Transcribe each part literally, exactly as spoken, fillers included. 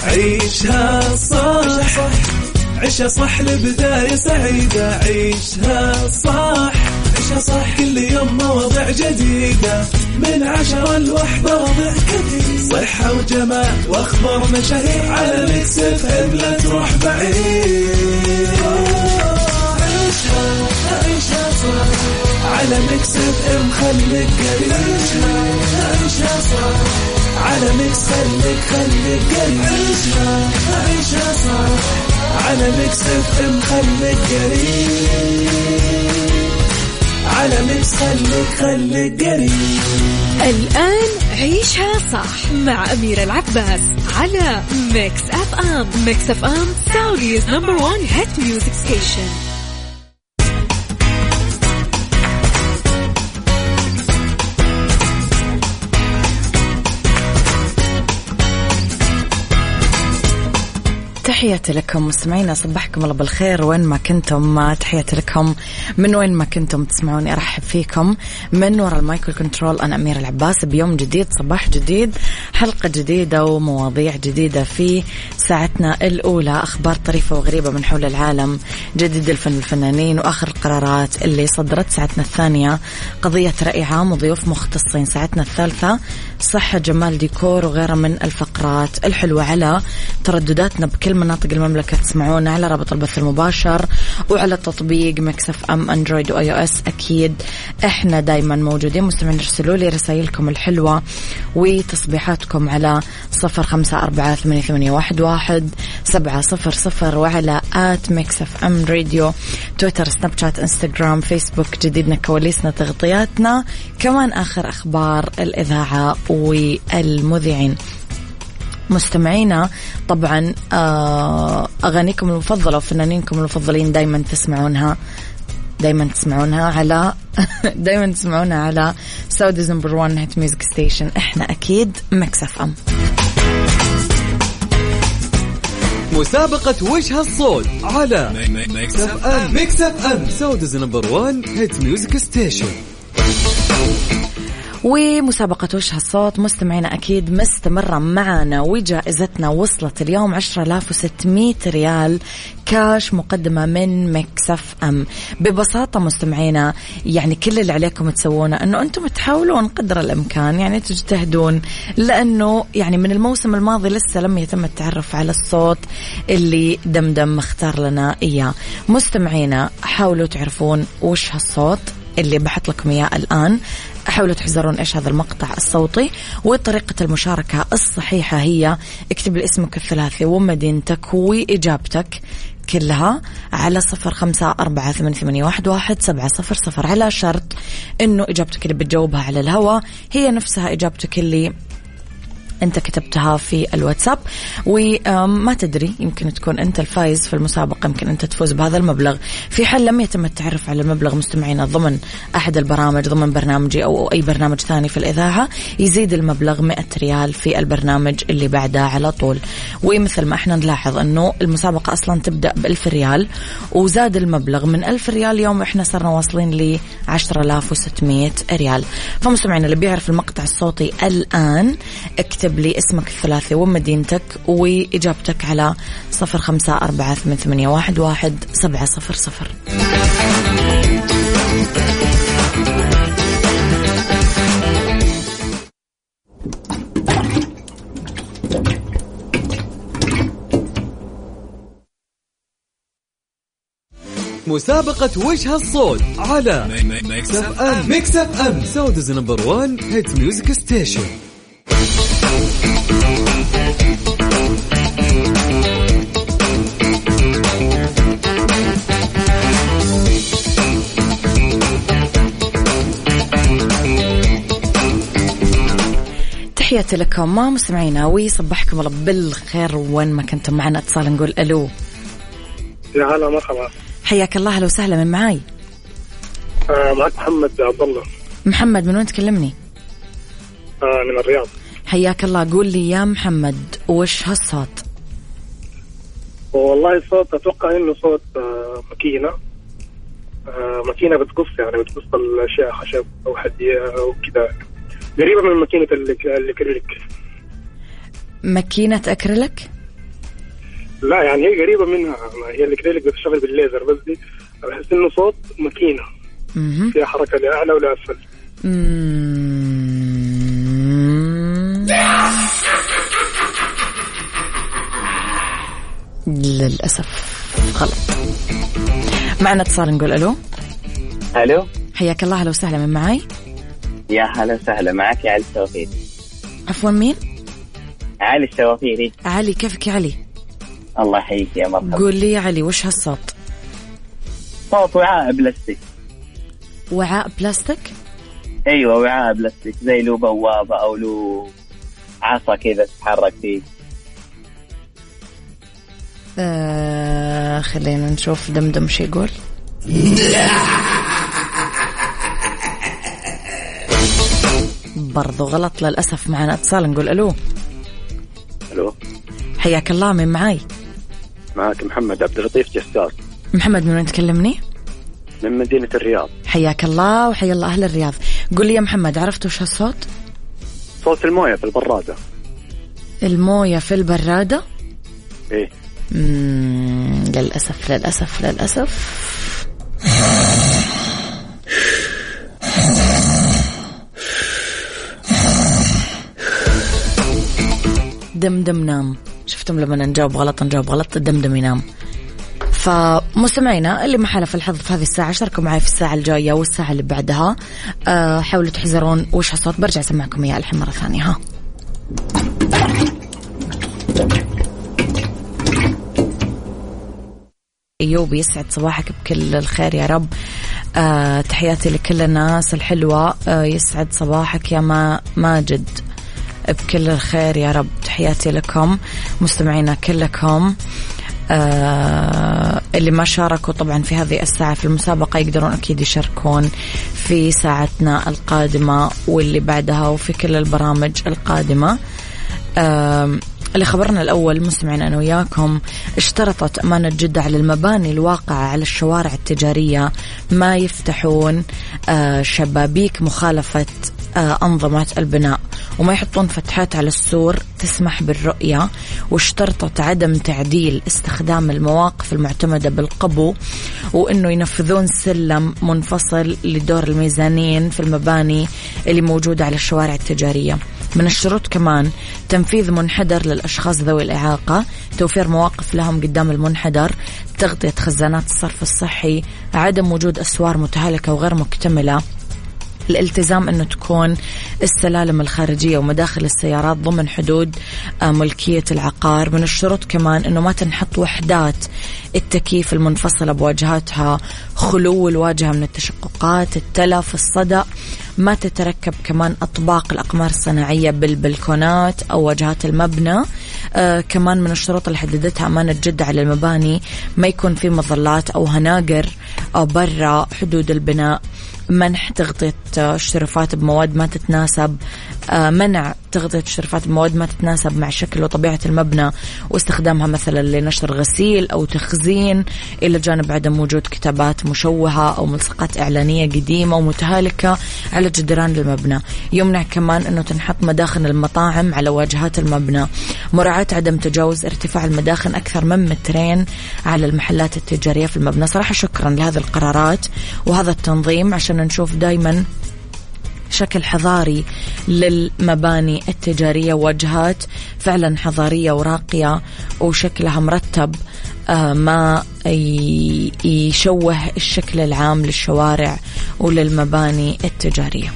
عيشها صح عيشها صح لبداية سعيدة. عيشها صح عيشها صح كل يوم مواضيع جديدة من عشرة لوحدة مواضيع كثير صحة وجمال وأخبار مشاهير على ميكس اف ام لا تروح بعيد. عيشها عيشها صح على ميكس اف ام خليك قريب. عيشها صح على ميكس خليك خليك قريب. عيشها عيشها صح على ميكس اف ام خليك قريب. على ميكس خليك خليك قريب. الآن عيشها صح مع أميرة العباس على ميكس اف ام. ميكس اف ام سعوديز نمبر وان هيت ميوزك ستيشن. تحياتي لكم مستمعينا، صبحكم الله بالخير وين ما كنتم. تحياتي لكم من وين ما كنتم تسمعوني. أرحب فيكم من وراء المايكرو كنترول. أنا أميرة العباس بيوم جديد، صباح جديد، حلقة جديدة ومواضيع جديدة في ساعتنا الأولى. أخبار طريفة وغريبة من حول العالم، جديد الفن الفنانين وآخر القرارات اللي صدرت. ساعتنا الثانية قضية رأي عام وضيوف مختصين. ساعتنا الثالثة صحة جمال ديكور وغيرها من الفقرات الحلوة. على تردداتنا بكل مناطق المملكة تسمعونا على رابط البث المباشر وعلى تطبيق ميكس اف ام اندرويد واي او اس. اكيد احنا دايما موجودين. مستمعين ارسلوا لي رسائلكم الحلوة وتصبيحاتكم على صفر خمسة أربعة ثمانية ثمانية واحد واحد سبعة صفر صفر وعلى آت ميكس اف ام راديو، تويتر، سناب شات، انستغرام، فيسبوك. جديدنا، كواليسنا، تغطياتنا، كمان آخر أخبار الإذاعة والمذيعين. مستمعينا طبعا أغانيكم المفضلة وفنانينكم المفضلين دايما تسمعونها دايما تسمعونها على دايما تسمعونها على سعوديز نمبر وان هيت ميوزك ستيشن. احنا أكيد ميكس اف ام. مسابقة وش هالصوت على ميكس اف ام. ميكس اف ام سعوديز نمبر وان هيت ميوزك ستيشن. ومسابقة وش هالصوت مستمعينا أكيد مستمرة معنا، وجائزتنا وصلت اليوم عشرة آلاف وستمائة ريال كاش مقدمة من ميكس اف ام. ببساطة مستمعينا يعني كل اللي عليكم تسوونه أنه أنتم تحاولون قدر الإمكان يعني تجتهدون، لأنه يعني من الموسم الماضي لسه لم يتم التعرف على الصوت اللي دمدم مختار لنا إياه. مستمعينا حاولوا تعرفون وش هالصوت اللي بحط لكم إياه الآن. حاولوا تحذرون إيش هذا المقطع الصوتي، وطريقة المشاركة الصحيحة هي اكتب لي اسمك الثلاثي ومدينتك وإجابتك كلها على صفر خمسة أربعة ثمانية ثمانية واحد واحد سبعة صفر صفر، على شرط إنه إجابتك اللي بتجاوبها على الهواء هي نفسها إجابتك اللي أنت كتبتها في الواتساب. وما تدري يمكن تكون أنت الفائز في المسابقة، يمكن أنت تفوز بهذا المبلغ في حال لم يتم التعرف على المبلغ مستمعينا ضمن أحد البرامج، ضمن برنامجي أو أي برنامج ثاني في الإذاعة. يزيد المبلغ مئة ريال في البرنامج اللي بعده على طول. ومثل ما احنا نلاحظ أنه المسابقة أصلا تبدأ بألف ريال وزاد المبلغ من ألف ريال يوم إحنا صرنا واصلين لعشرة آلاف وستمائة ريال. فمستمعينا اللي بيعرف المقطع الصوتي الآن اكتب لي اسمك الثلاثي ومدينتك وإجابتك على صفر خمسة أربعة ثمانية ثمانية واحد واحد سبعة صفر صفر. مسابقة وش هالصوت على ميكس اف ام. ميكس اف ام سعوديز نمبر وان هيت ميوزك ستيشن. تحياتي لكم ما مستمعينا ويصبحكم الله بالخير وين ما كنتم معنا. اتصال نقول ألو. يا هلا مرحبا. حياك الله. هلا وسهلا. من معاي؟ آه معك محمد عبد الله. محمد من وين تكلمني؟ آه من الرياض. حياك الله. قول لي يا محمد وش هالصوت؟ والله الصوت أتوقع إنه صوت آه ماكينة آه ماكينة بتقص يعني بتقص الأشياء خشب أو حدية أو كذا، قريبة من ماكينة الأكريليك. ماكينة أكريليك؟ لا يعني هي قريبة منها، هي الأكريليك بتشتغل بالليزر، بس دي بحس إنه صوت ماكينة فيها حركة لأعلى ولا أسفل. للأسف غلط. معنا اتصال، نقول ألو. ألو، حياك الله، أهلا وسهلا، من معي؟ يا هلا وسهلا، معك يا علي الشوافيري. عفوا مين؟ علي الشوافيري. علي، كيفك يا علي؟ الله يحييك يا مرحبا. قول لي يا علي، وش هالصوت؟ صوت وعاء بلاستيك. وعاء بلاستيك؟ ايوه وعاء بلاستيك، زي له بوابة او له عصا كذا تتحرك فيه. آه خلينا نشوف دمدم شي يقول. برضو غلط للأسف. معنا اتصال، نقول ألو. ألو، حياك الله، من معاي؟ معك محمد عبد اللطيف جسار. محمد، من وين تكلمني؟ من مدينة الرياض. حياك الله وحيا الله أهل الرياض. قل لي يا محمد، عرفت وش هالصوت؟ صوت الموية في البرادة. الموية في البرادة؟ إيه. مم... للأسف للأسف للأسف. دمدم نام. شفتم لما نجاوب غلط نجاوب غلط، دمدم ينام. فمستمعينا اللي محاله في الحظ في هذه الساعة، شاركوا معي في الساعة الجاية والساعة اللي بعدها. أه حاولوا تحذرون وش هالصوت. برجع أسمعكم إياه الحين مرة ثانية. ها أيوب، يسعد صباحك بكل الخير يا رب. أه تحياتي لكل الناس الحلوة. أه يسعد صباحك يا ما ماجد بكل الخير يا رب. تحياتي لكم مستمعينا كلكم. آه اللي ما شاركوا طبعا في هذه الساعة في المسابقة يقدرون أكيد يشاركون في ساعتنا القادمة واللي بعدها وفي كل البرامج القادمة. آه اللي خبرنا الأول مستمعين أنا وياكم، اشترطت أمانة جدة على المباني الواقعة على الشوارع التجارية ما يفتحون آه شبابيك مخالفة آه أنظمة البناء، وما يحطون فتحات على السور تسمح بالرؤية، واشترطت عدم تعديل استخدام المواقف المعتمدة بالقبو، وإنه ينفذون سلم منفصل لدور الميزانين في المباني اللي موجودة على الشوارع التجارية. من الشروط كمان تنفيذ منحدر للأشخاص ذوي الإعاقة، توفير مواقف لهم قدام المنحدر، تغطية خزانات الصرف الصحي، عدم وجود أسوار متهالكة وغير مكتملة، الالتزام أنه تكون السلالم الخارجية ومداخل السيارات ضمن حدود ملكية العقار. من الشروط كمان أنه ما تنحط وحدات التكييف المنفصلة بواجهاتها خلو الواجهة من التشققات، التلف، الصدأ، ما تتركب كمان أطباق الأقمار الصناعية بالبلكونات أو واجهات المبنى. آه كمان من الشروط اللي حددتها أمانة جدة على المباني ما يكون في مظلات أو هناجر أو برا حدود البناء، منح تغطية الشرفات بمواد ما تتناسب، منع تغطية الشرفات بمواد ما تتناسب مع شكل وطبيعة المبنى واستخدامها مثلا لنشر غسيل أو تخزين، إلى جانب عدم وجود كتابات مشوهة أو ملصقات إعلانية قديمة ومتهالكة على جدران المبنى. يمنع كمان أنه تنحط مداخن المطاعم على واجهات المبنى، مراعاة عدم تجاوز ارتفاع المداخن أكثر من مترين على المحلات التجارية في المبنى. صراحة شكرا لهذه القرارات وهذا التنظيم عشان نشوف دايما شكل حضاري للمباني التجارية، واجهات فعلا حضارية وراقية وشكلها مرتب، ما يشوه الشكل العام للشوارع وللمباني التجارية.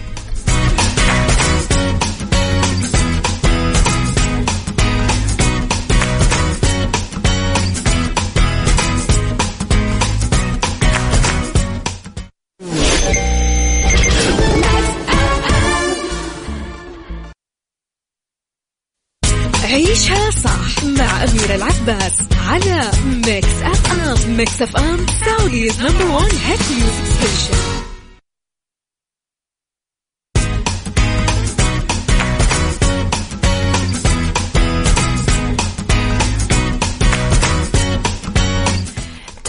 عيشها صح مع أميرة العباس على ميكس أف أم. ميكس أف أم سعوديز نمبر وان هيت ميوزك ستيشن.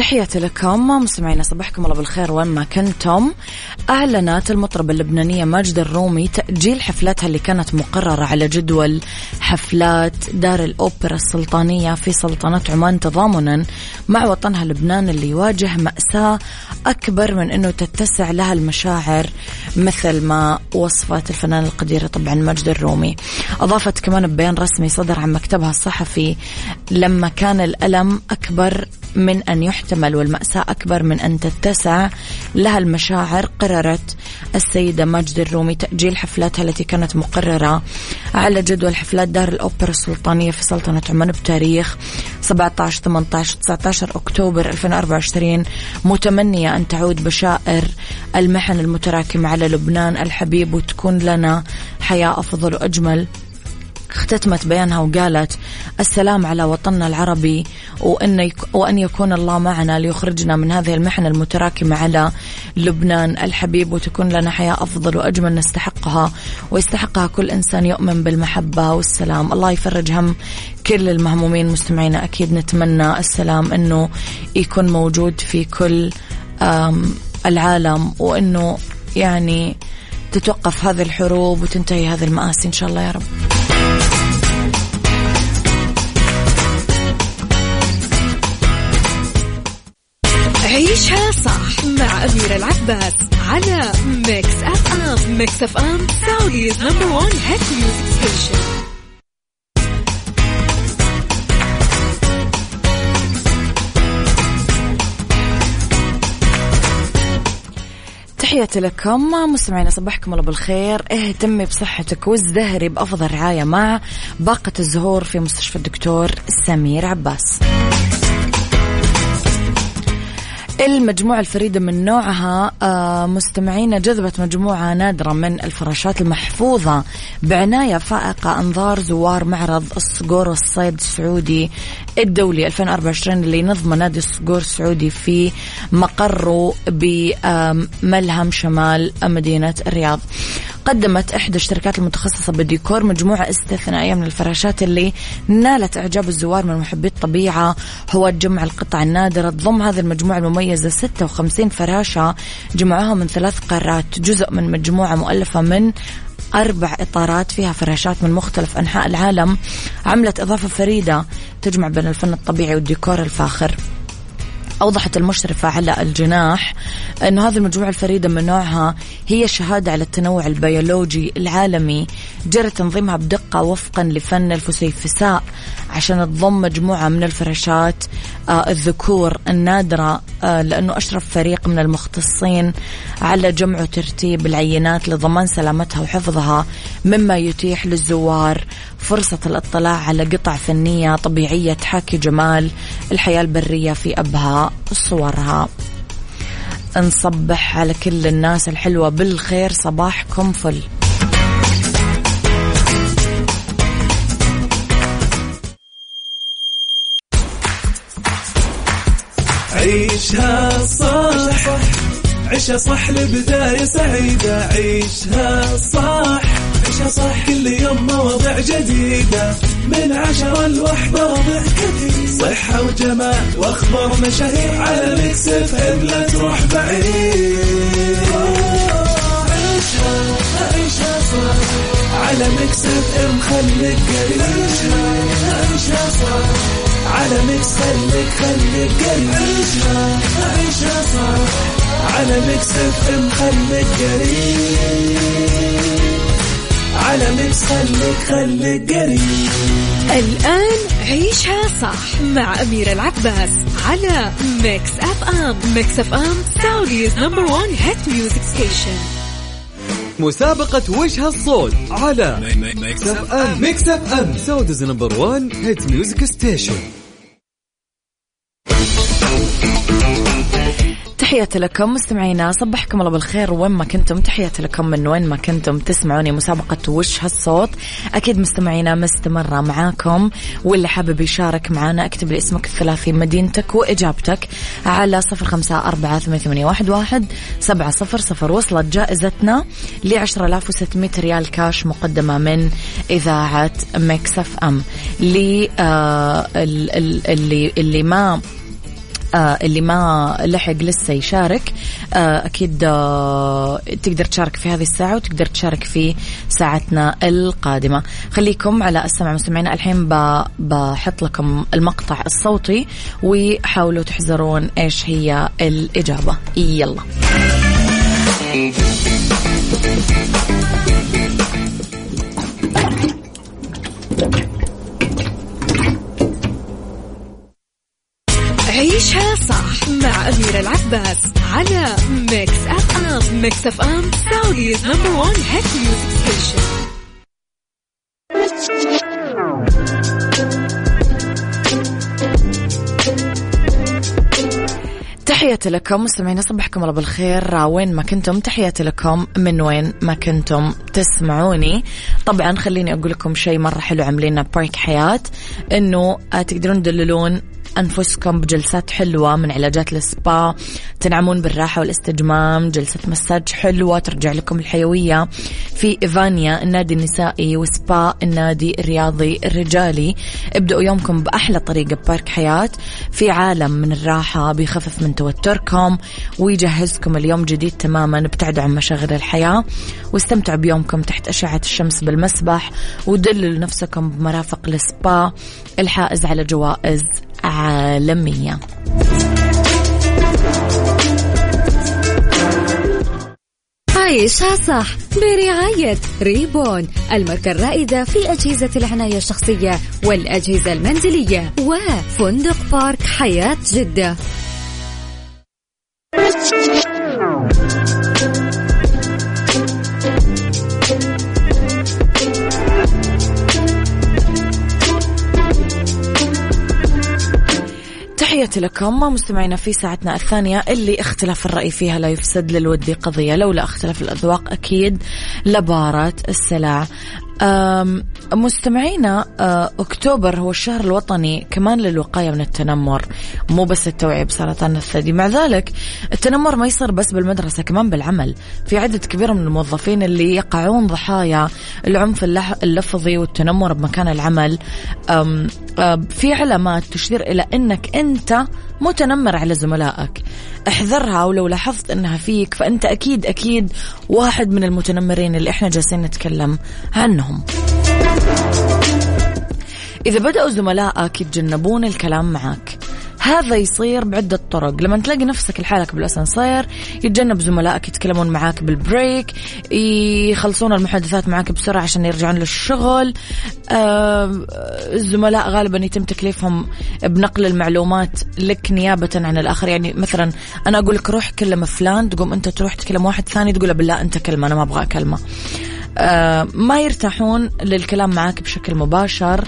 تحياتي لكم مستمعينا، صباحكم الله بالخير وين ما كنتم. أعلنت المطربة اللبنانية ماجدة الرومي تأجيل حفلاتها اللي كانت مقررة على جدول حفلات دار الأوبرا السلطانية في سلطنة عمان تضامنا مع وطنها لبنان اللي يواجه مأساة أكبر من أنه تتسع لها المشاعر مثل ما وصفت الفنانة القديرة طبعا ماجدة الرومي. أضافت كمان ببيان رسمي صدر عن مكتبها الصحفي: لما كان الألم أكبر من أن يحتمل والمأساة أكبر من أن تتسع لها المشاعر، قررت السيدة ماجدة الرومي تأجيل حفلاتها التي كانت مقررة على جدول حفلات دار الأوبرا السلطانية في سلطنة عمان بتاريخ سبعة عشر ثمانية عشر تسعة عشر أكتوبر ألفين وأربعة وعشرين، متمنية أن تعود بشائر المحن المتراكمة على لبنان الحبيب وتكون لنا حياة أفضل وأجمل. اختتمت بيانها وقالت: السلام على وطننا العربي، وأن, يك... وأن يكون الله معنا ليخرجنا من هذه المحنة المتراكمة على لبنان الحبيب وتكون لنا حياة أفضل وأجمل نستحقها ويستحقها كل إنسان يؤمن بالمحبة والسلام. الله يفرج هم كل المهمومين. مستمعينا أكيد نتمنى السلام أنه يكون موجود في كل العالم، وأنه يعني تتوقف هذه الحروب وتنتهي هذه المآسي إن شاء الله يا رب. عيشها صح مع أميرة العباس على ميكس أف أم. ميكس أف أم سعوديز نمبر وان هيت ميوزك ستيشن. تحياتي لكم مستمعينا، صباحكم الله بالخير. اهتمي بصحتك وازدهري بأفضل رعاية مع باقة الزهور في مستشفى الدكتور سمير عباس. المجموعة الفريدة من نوعها مستمعينا جذبت مجموعة نادرة من الفراشات المحفوظة بعناية فائقة أنظار زوار معرض الصقور والصيد السعودي الدولي ألفين وأربعة وعشرين اللي نظم نادي الصقور السعودي في مقره بملهم شمال مدينة الرياض. قدمت إحدى الشركات المتخصصة بالديكور مجموعة استثنائية من الفراشات اللي نالت إعجاب الزوار من محبي الطبيعة. هو جمع القطع النادرة. تضم هذه المجموعة المميزة ستة وخمسين فراشة جمعوها من ثلاث قارات، جزء من مجموعة مؤلفة من أربع إطارات فيها فراشات من مختلف أنحاء العالم. عملت إضافة فريدة تجمع بين الفن الطبيعي والديكور الفاخر. أوضحت المشرفة على الجناح أن هذه المجموعة الفريدة من نوعها هي شهادة على التنوع البيولوجي العالمي، جرى تنظيمها بدقة وفقا لفن الفسيفساء عشان تضم مجموعة من الفراشات آه الذكور النادرة، آه لأنه أشرف فريق من المختصين على جمع وترتيب العينات لضمان سلامتها وحفظها، مما يتيح للزوار فرصة الاطلاع على قطع فنية طبيعية تحاكي جمال الحياة البرية في أبهى صورها. نصبح على كل الناس الحلوة بالخير، صباحكم فل. عيشها صح، عيشها صح لبداية سعيدة. عيشها صح، عيشها صح كل يوم مواضيع جديدة من عشرة لوحدة، وضع كثير صحة وجمال واخبار مشاهير على ميكس اف ام. لا تروح بعيد، عيشها عيشها صح على ميكس اف ام. خليك قريب، عيشها صح على ميكس. خليك خليك قريب، عيشها عيشها صح على ميكس اف ام. خليك قريب على ميكس. خليك خليك قريب. الآن عيشها صح مع أميرة العباس على ميكس أف أم. ميكس أف أم سعوديز نمبر وان هيت ميوزك ستيشن. مسابقة وش هالصوت على ميكس أف أم. ميكس أف أم سعوديز نمبر وان هيت ميوزك ستيشن. تحياتي لكم مستمعينا، صبحكم الله بالخير وين ما كنتم. تحياتي لكم من وين ما كنتم تسمعوني. مسابقة وش هالصوت أكيد مستمعينا مستمرة معاكم، واللي حابب يشارك معنا اكتب لي اسمك الثلاثي مدينتك وإجابتك على صفر خمسة أربعة ثمانية ثمانية واحد واحد سبعة صفر صفر. وصلت جائزتنا لعشرة آلاف وستمائة ريال كاش مقدمة من إذاعة ميكس أف أم. اللي آه اللي اللي ما آه اللي ما لحق لسه يشارك آه أكيد آه تقدر تشارك في هذه الساعة وتقدر تشارك في ساعتنا القادمة. خليكم على السمع مستمعينا، الحين بحط لكم المقطع الصوتي وحاولوا تحذرون إيش هي الإجابة. يلا عيشها صح مع أميرة العباس على ميكس أف أم. ميكس أف أم سعوديز نمبر وان هيت ميوزك ستيشن. تحياتي لكم مستمعين، صبحكم الله بالخير وين ما كنتم. تحياتي لكم من وين ما كنتم تسمعوني. طبعا خليني أقول لكم شيء مرة حلو عاملينه بارك حياة، إنه تقدرون تدللون أنفسكم بجلسات حلوة من علاجات السبا، تنعمون بالراحة والاستجمام، جلسة مساج حلوة ترجع لكم الحيوية في إيفانيا النادي النسائي وسبا النادي الرياضي الرجالي. ابدأوا يومكم بأحلى طريقة ببارك حياة، في عالم من الراحة بيخفف من توتركم ويجهزكم اليوم جديد تماما. ابتعدوا عن مشاغل الحياة واستمتعوا بيومكم تحت أشعة الشمس بالمسبح، ودللوا نفسكم بمرافق السبا الحائز على جوائز عالمية. عيشها صح برعاية ريبون، الماركة الرائدة في أجهزة العناية الشخصية والأجهزة المنزلية، وفندق بارك حياة جدة. تحياتي لكم مستمعينا في ساعتنا الثانية اللي اختلاف الرأي فيها لا يفسد للود قضية، لولا اختلاف الأذواق أكيد لبارة السلع. مستمعينا، أكتوبر هو الشهر الوطني كمان للوقاية من التنمر، مو بس التوعية بسرطان الثدي. مع ذلك التنمر ما يصير بس بالمدرسة، كمان بالعمل. في عدد كبير من الموظفين اللي يقعون ضحايا العنف اللفظي والتنمر بمكان العمل. في علامات تشير إلى أنك أنت متنمر على زملائك، احذرها، ولو لاحظت أنها فيك فأنت أكيد أكيد واحد من المتنمرين اللي إحنا جالسين نتكلم عنهم. إذا بدأوا زملائك يتجنبون الكلام معك، هذا يصير بعدة طرق. لما تلاقي نفسك لحالك بالأسانسير، يتجنب زملائك يتكلمون معاك بالبريك، يخلصون المحادثات معاك بسرعة عشان يرجعون للشغل. آه الزملاء غالبا يتم تكليفهم بنقل المعلومات لك نيابة عن الآخر. يعني مثلا أنا أقول لك روح كلم فلان، تقوم أنت تروح تكلم واحد ثاني تقول بالله أنت كلمة، أنا ما أبغى كلمة. آه ما يرتاحون للكلام معاك بشكل مباشر.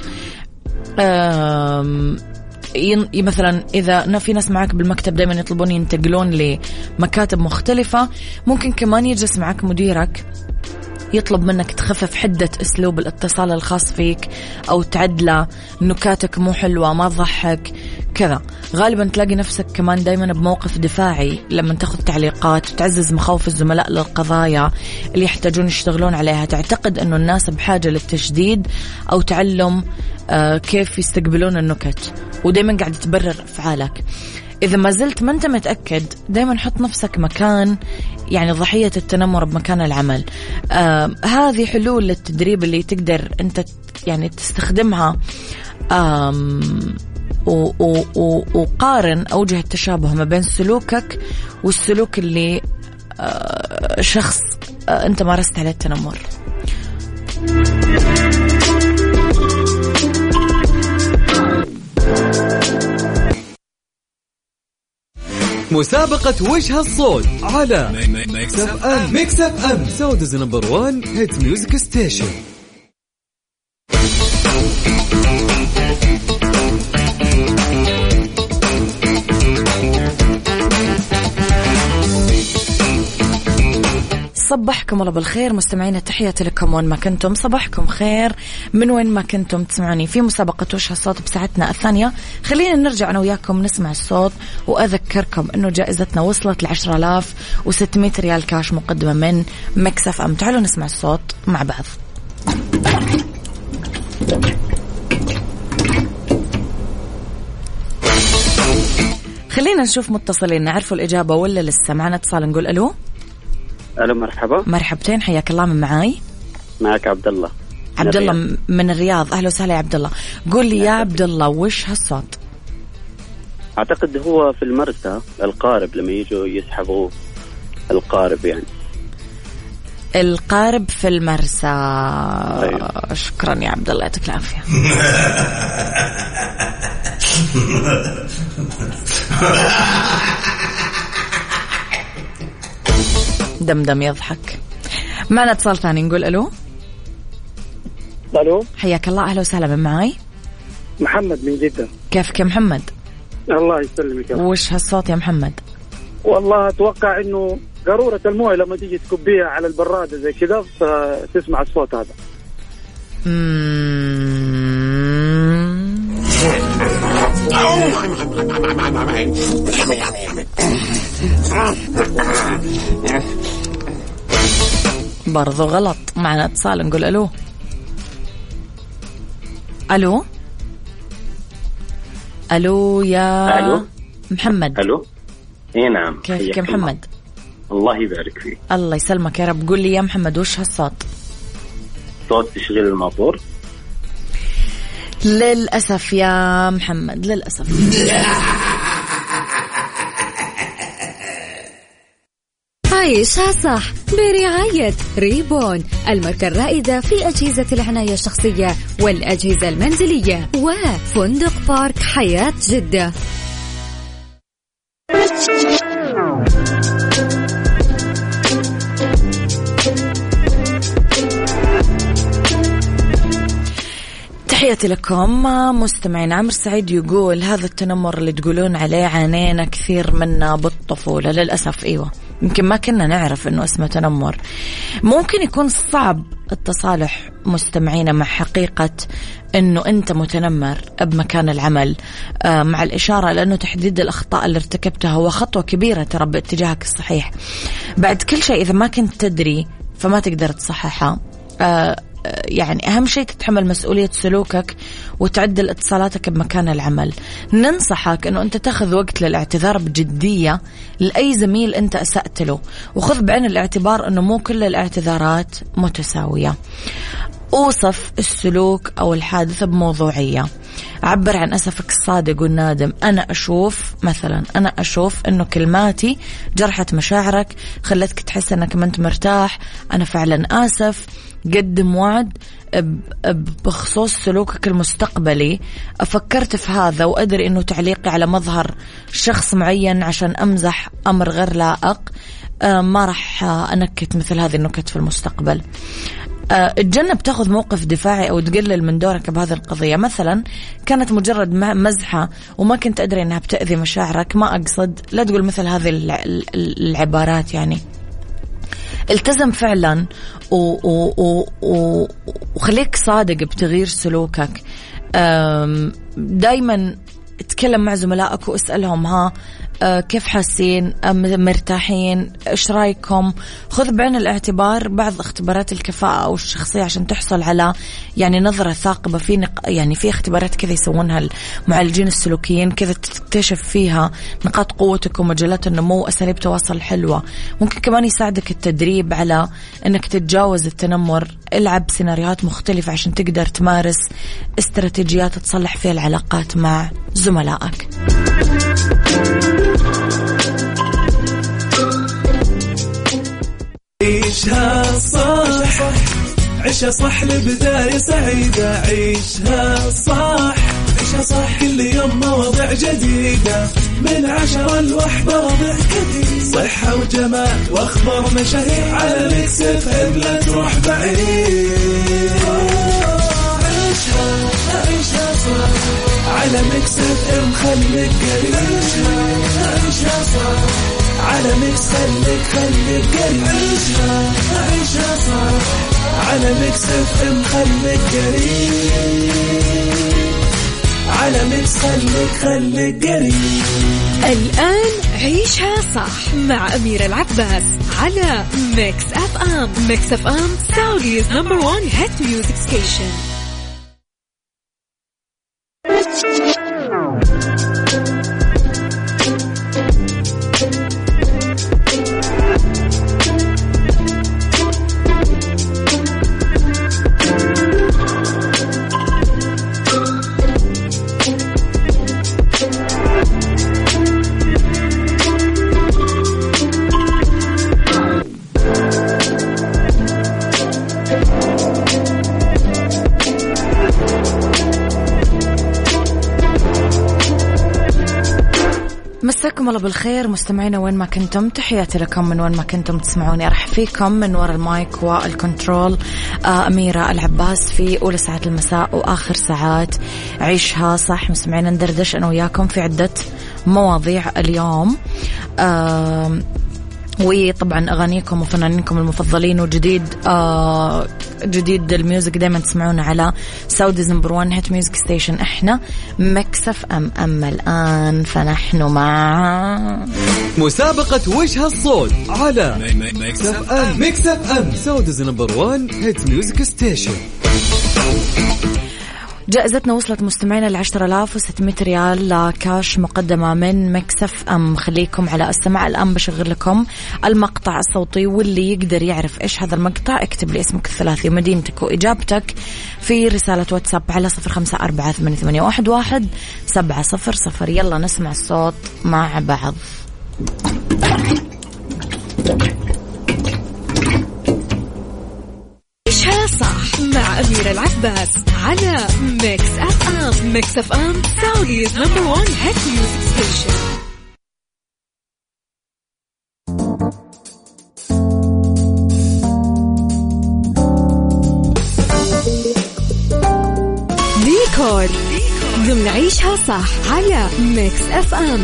آه مثلا إذا في ناس معاك بالمكتب دايما يطلبون ينتقلون لمكاتب مختلفة، ممكن كمان يجلس معاك مديرك يطلب منك تخفف حدة أسلوب الاتصال الخاص فيك، أو تعدله نكاتك مو حلوة ما تضحك كذا. غالبا تلاقي نفسك كمان دايما بموقف دفاعي لما تاخذ تعليقات وتعزز مخاوف الزملاء للقضايا اللي يحتاجون يشتغلون عليها. تعتقد أنه الناس بحاجة للتشديد أو تعلم آه كيف يستقبلون النكت، ودايما قاعد تبرر أفعالك. إذا ما زلت ما أنت متأكد، دايما حط نفسك مكان يعني ضحية التنمر بمكان العمل. آه هذه حلول للتدريب اللي تقدر أنت يعني تستخدمها. آم وقارن أوجه التشابه ما بين سلوكك والسلوك اللي آه شخص آه أنت مارست عليه التنمر. مسابقة وجه الصوت على ميكس اف ام. ميكس اف ام سعوديز نمبر وان هيت ميوزك ستيشن. صبحكم الله بالخير مستمعين، تحياتي لكم وين ما كنتم. صباحكم خير من وين ما كنتم تسمعوني في مسابقة وش هالصوت بساعتنا الثانية. خلينا نرجع أنا وياكم نسمع الصوت، وأذكركم أنه جائزتنا وصلت لعشرة آلاف وستمائة ريال كاش مقدمة من ميكس اف ام. تعالوا نسمع الصوت مع بعض. خلينا نشوف متصلين نعرفوا الإجابة ولا لسه. معنا اتصال نقول ألو. ألو مرحبا. مرحبتين حياك الله. من معاي؟ معك عبد الله. عبد الله من الرياض. أهلا وسهلا يا عبد الله. قول لي يا عبد الله وش هالصوت؟ أعتقد هو في المرسى القارب لما يجوا يسحبوا القارب يعني. القارب في المرسى. أيوة. شكرا يا عبد الله يعطيك العافية. دمدم يضحك. معنا اتصال ثاني نقول ألو. ألو حياك الله. أهلا وسهلا. من معاي؟ محمد من جدة. كيفك يا محمد؟ الله يسلمك. وش هالصوت يا محمد؟ والله أتوقع إنه قارورة المويه لما تيجي تكبيها على البرادة زي كذا فتسمع الصوت هذا. برضو غلط. معنا اتصال نقول ألو. ألو ألو يا ألو محمد. ألو إيه نعم. كيفك يا محمد؟ الله يبارك فيك. الله يسلمك يا رب. قول لي يا محمد وش هالصوت؟ صوت تشغيل الموتور. للأسف يا محمد للأسف. عيشها صح برعاية ريبون الماركة الرائدة في أجهزة العناية الشخصية والأجهزة المنزلية وفندق بارك حياة جدة. تحياتي لكم مستمعين. عمر سعيد يقول هذا التنمر اللي تقولون عليه عانينا كثير منه بالطفولة. للأسف أيوة، يمكن ما كنا نعرف أنه اسمه تنمر. ممكن يكون صعب التصالح مستمعين مع حقيقة أنه أنت متنمر بمكان العمل، مع الإشارة لأنه تحديد الأخطاء اللي ارتكبتها هو خطوة كبيرة ترى باتجاهك الصحيح. بعد كل شيء إذا ما كنت تدري فما تقدر تصححها. يعني أهم شيء تتحمل مسؤولية سلوكك وتعدل اتصالاتك بمكان العمل. ننصحك أنه أنت تأخذ وقت للاعتذار بجدية لأي زميل أنت أسأت له، وخذ بعين الاعتبار أنه مو كل الاعتذارات متساوية. أوصف السلوك أو الحادثة بموضوعية. عبر عن أسفك الصادق والنادم. أنا أشوف مثلا أنا أشوف أنه كلماتي جرحت مشاعرك، خلتك تحس أنك ما أنت مرتاح، أنا فعلا آسف. قدم وعد بخصوص سلوكك المستقبلي. أفكرت في هذا وأدري أنه تعليقي على مظهر شخص معين عشان أمزح أمر غير لائق، ما راح أنكت مثل هذه النكت في المستقبل. اتجنب تاخذ موقف دفاعي أو تقلل من دورك بهذه القضية. مثلا كانت مجرد مزحة وما كنت أدري أنها بتأذي مشاعرك، ما أقصد. لا تقول مثل هذه العبارات. يعني التزم فعلا وخليك صادق بتغيير سلوكك. دايما اتكلم مع زملائك واسألهم ها كيف حاسين، مرتاحين، ايش رايكم. خذ بعين الاعتبار بعض اختبارات الكفاءة او الشخصية عشان تحصل على يعني نظرة ثاقبة في نق... يعني في اختبارات كذا يسوونها المعالجين السلوكيين كذا تكتشف فيها نقاط قوتك ومجالات النمو واساليب تواصل حلوة. ممكن كمان يساعدك التدريب على انك تتجاوز التنمر. العب سيناريوهات مختلفة عشان تقدر تمارس استراتيجيات تصلح فيها العلاقات مع زملائك. عيشها صح عيشها صح لبداية سعيدة. عيشها صح عيشها صح كل يوم مواضيع جديدة من عشرة لوحدة ربع كثير. صحة وجمال واخبار مشاهير على ميكس اف ام لا تروح بعيد. عيشها عيشها صح على ميكس اف ام خليك قريب. عيشها صح على ميكس خليك خليك قريب. عيشها عيشها صح على ميكس اف ام خليك قريب. على ميكس خليك خليك قريب. الآن عيشها صح مع أميرة العباس على ميكس اف ام. ميكس اف ام سعوديز نمبر وان هيت ميوزك ستيشن. مساكم الله بالخير مستمعينا وين ما كنتم، تحياتي لكم من وين ما كنتم تسمعوني. راح فيكم من وراء المايك والكنترول آه أميرة العباس في أولى ساعات المساء وآخر ساعات عيشها صح. مستمعينا ندردش أنا وياكم في عدة مواضيع اليوم، آه وطبعا أغانيكم وفنانينكم المفضلين وجديد آه جديد الميوزك دايما تسمعونا على سعوديز نمبر وان هيت ميوزك ستيشن. احنا مكسف أم. أما الآن فنحن مع مسابقة وش هالصوت على مكسف أم. مكسف أم سعوديز نمبر وان هيت ميوزك ستيشن. جائزتنا وصلت مستمعينا لعشرة آلاف وستمائة ريال كاش مقدمة من مكسف أم. خليكم على السماع الآن بشغل لكم المقطع الصوتي، واللي يقدر يعرف إيش هذا المقطع اكتب لي اسمك الثلاثي ومدينتك وإجابتك في رسالة واتساب على صفر خمسة أربعة ثمانية ثمانية واحد واحد سبعة صفر صفر. يلا نسمع الصوت مع بعض. عيشها صح مع أميرة العباس على ميكس أف أم. ميكس أف أم سعوديز نمبر وان هيت ميوزك ستيشن. ديكور ضمن عيشها صح على ميكس أف أم.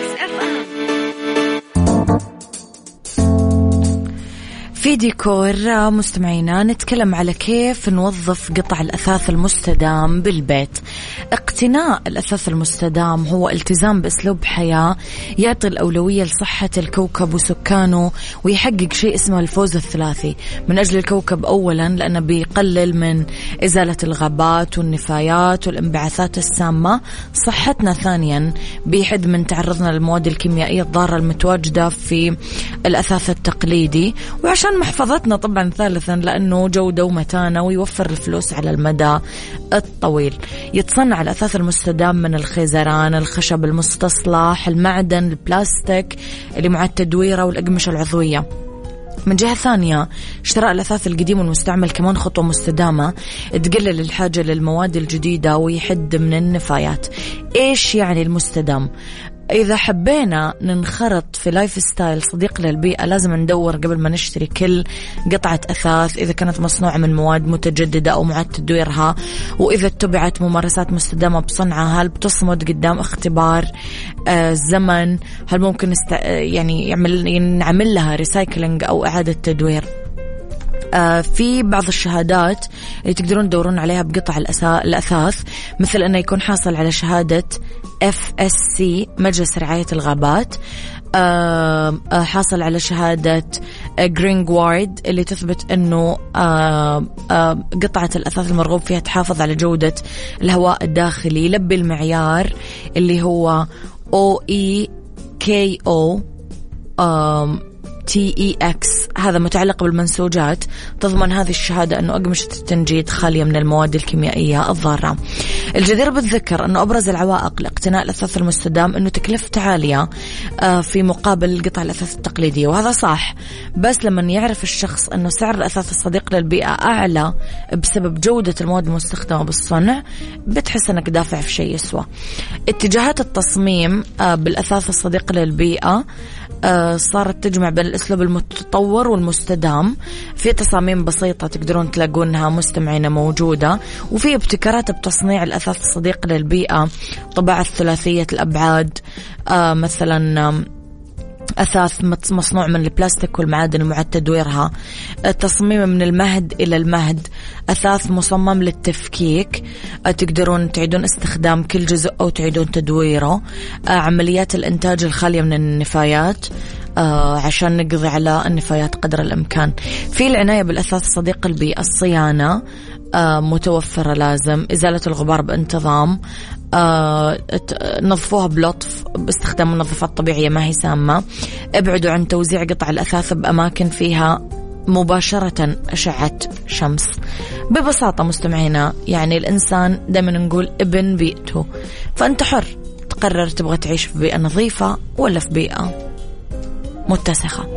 في ديكور مستمعينا نتكلم على كيف نوظف قطع الأثاث المستدام بالبيت. اقتناء الأثاث المستدام هو التزام بأسلوب حياة يعطي الأولوية لصحة الكوكب وسكانه، ويحقق شيء اسمه الفوز الثلاثي. من أجل الكوكب أولا لأنه بيقلل من إزالة الغابات والنفايات والانبعاثات السامة. صحتنا ثانيا بيحد من تعرضنا للمواد الكيميائية الضارة المتواجدة في الأثاث التقليدي، وعشان محفظتنا طبعا ثالثا لأنه جودة ومتانة ويوفر الفلوس على المدى الطويل. يتصنع الأثاث المستدام من الخيزران، الخشب المستصلح، المعدن، البلاستيك اللي معد تدويره، والأقمشة العضوية. من جهة ثانية شراء الأثاث القديم والمستعمل كمان خطوة مستدامة تقلل الحاجة للمواد الجديدة ويحد من النفايات. إيش يعني المستدام؟ إذا حبينا ننخرط في لايف ستايل صديق للبيئة لازم ندور قبل ما نشتري كل قطعة أثاث إذا كانت مصنوعة من مواد متجددة أو معاد تدويرها، وإذا اتبعت ممارسات مستدامة بصنعها هل بتصمد قدام اختبار آه زمن، هل ممكن است... يعني يعمل نعمل لها ريسايكلينج أو إعادة تدوير. آه في بعض الشهادات اللي تقدرون تدورون عليها بقطع الأثاث، مثل أنه يكون حاصل على شهادة إف إس سي مجلس رعاية الغابات، آه آه حاصل على شهادة جرينغوارد اللي تثبت أنه آه آه قطعة الأثاث المرغوب فيها تحافظ على جودة الهواء الداخلي، يلبي المعيار اللي هو أو إي كي أو آه تي إي إكس. هذا متعلق بالمنسوجات. تضمن هذه الشهادة أنه أقمشة التنجيد خالية من المواد الكيميائية الضارة. الجدير بالذكر أنه أبرز العوائق لاقتناء الأثاث المستدام أنه تكلفته عالية في مقابل قطع الأثاث التقليدية، وهذا صح، بس لما يعرف الشخص أنه سعر الأثاث الصديق للبيئة أعلى بسبب جودة المواد المستخدمة بالصنع بتحس أنك دافع في شيء يسوى. اتجاهات التصميم بالأثاث الصديق للبيئة صارت تجمع بين الأسلوب المتطور والمستدام. في تصاميم بسيطة تقدرون تلاقونها مستمعين موجودة، وفي ابتكارات بتصنيع الأثاث الصديق للبيئة، طباعة ثلاثية الأبعاد، آه مثلا أثاث مصنوع من البلاستيك والمعادن المعد تدويرها، تصميم من المهد إلى المهد، أثاث مصمم للتفكيك، تقدرون تعيدون استخدام كل جزء أو تعيدون تدويره، عمليات الإنتاج الخالية من النفايات عشان نقضي على النفايات قدر الإمكان. في العناية بالأثاث صديق البيئة، الصيانة متوفرة، لازم إزالة الغبار بانتظام، آه، نظفوها بلطف باستخدام منظفات طبيعية ما هي سامة، ابعدوا عن توزيع قطع الأثاث بأماكن فيها مباشرة أشعة شمس. ببساطة مستمعينا يعني الإنسان دائما نقول ابن بيئته، فأنت حر تقرر تبغى تعيش في بيئة نظيفة ولا في بيئة متسخة.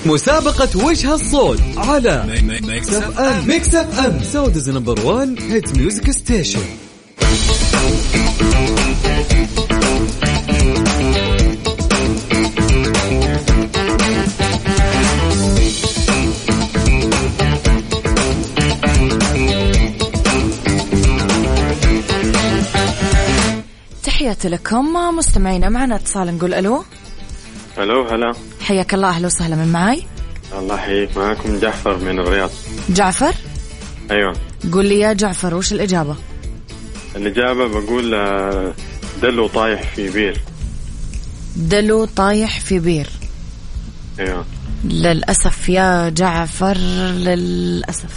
مسابقة وش هالصوت على ميكس اف ام. ميكس اف ام سعوديز نمبر وان هيت ميوزك ستيشن. تحياتي لكم مستمعينا. معنا اتصال، نقول الو. الو هلا، حياك الله. اهلا وسهلا، من معاي؟ الله يحييك، معكم جعفر من الرياض. جعفر؟ ايوه. قول لي يا جعفر، وش الاجابه؟ الاجابه بقول دلو طايح في بير. دلو طايح في بير. ايوه. للاسف يا جعفر، للاسف.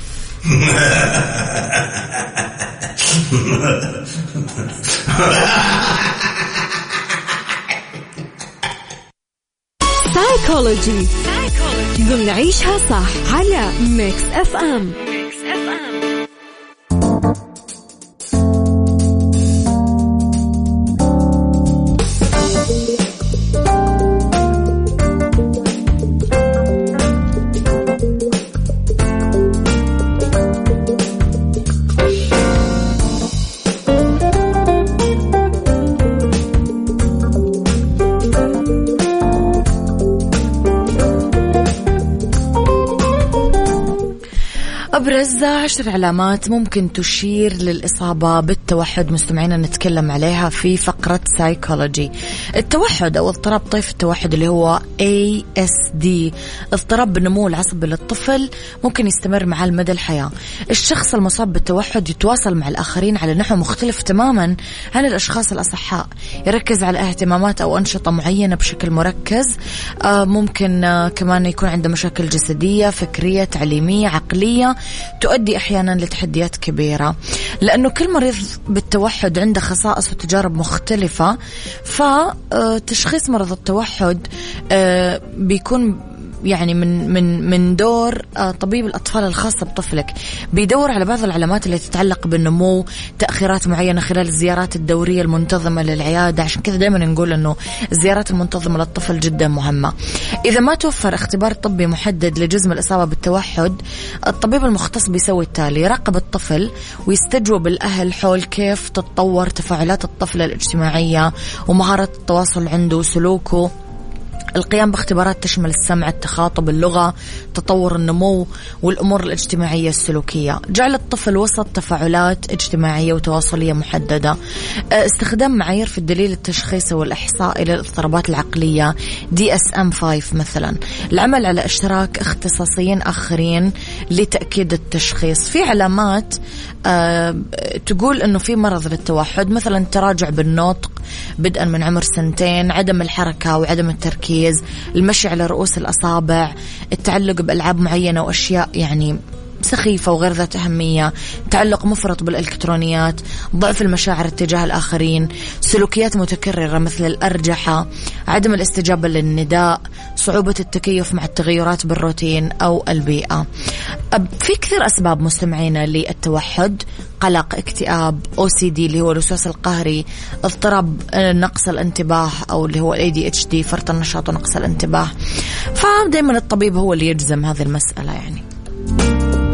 سايكولوجي، ضمن عيشها صح على ميكس اف ام. أبرز عشر علامات ممكن تشير للإصابة بالتوحد مستمعينا نتكلم عليها في فقرة سايكولوجي. التوحد أو اضطراب طيف التوحد اللي هو إيه إس دي، اضطراب بالنمو العصبي للطفل، ممكن يستمر معاه لمدى الحياة. الشخص المصاب بالتوحد يتواصل مع الآخرين على نحو مختلف تماما عن الأشخاص الأصحاء، يركز على اهتمامات أو أنشطة معينة بشكل مركز. آه ممكن آه كمان يكون عنده مشاكل جسدية، فكرية، تعليمية، عقلية، تؤدي أحيانا لتحديات كبيرة. لأنه كل مريض بالتوحد عنده خصائص وتجارب مختلفة، فتشخيص مرض التوحد بيكون يعني من من من دور طبيب الأطفال الخاص بطفلك. بيدور على بعض العلامات اللي تتعلق بالنمو، تأخيرات معينة خلال الزيارات الدورية المنتظمة للعيادة. عشان كذا دائما نقول إنه الزيارات المنتظمة للطفل جدا مهمة. إذا ما توفر اختبار طبي محدد لجزم الإصابة بالتوحد، الطبيب المختص بيسوي التالي: يراقب الطفل ويستجوب الأهل حول كيف تتطور تفاعلات الطفل الاجتماعية ومهارة التواصل عنده وسلوكه، القيام باختبارات تشمل السمع، التخاطب، اللغة، تطور النمو والأمور الاجتماعية السلوكية، جعل الطفل وسط تفاعلات اجتماعية وتواصلية محددة، استخدام معايير في الدليل التشخيصي والإحصائي للاضطرابات العقلية دي إس إم خمسة مثلا، العمل على اشتراك اختصاصيين آخرين لتأكيد التشخيص. في علامات أه تقول أنه في مرض للتوحد، مثلا تراجع بالنطق بدءا من عمر سنتين، عدم الحركة وعدم التركيز، المشي على رؤوس الأصابع، التعلق بألعاب معينة وأشياء يعني سخيفة وغير ذات أهمية، تعلق مفرط بالإلكترونيات، ضعف المشاعر تجاه الآخرين، سلوكيات متكررة مثل الأرجحة، عدم الاستجابة للنداء، صعوبة التكيف مع التغيرات بالروتين أو البيئة. في كثير أسباب مستمعينا للتوحد: قلق، اكتئاب، أو سي دي اللي هو الوسواس القهري، اضطراب نقص الانتباه أو اللي هو إيه دي إتش دي فرط النشاط ونقص الانتباه. فدايما الطبيب هو اللي يجزم هذه المسألة يعني.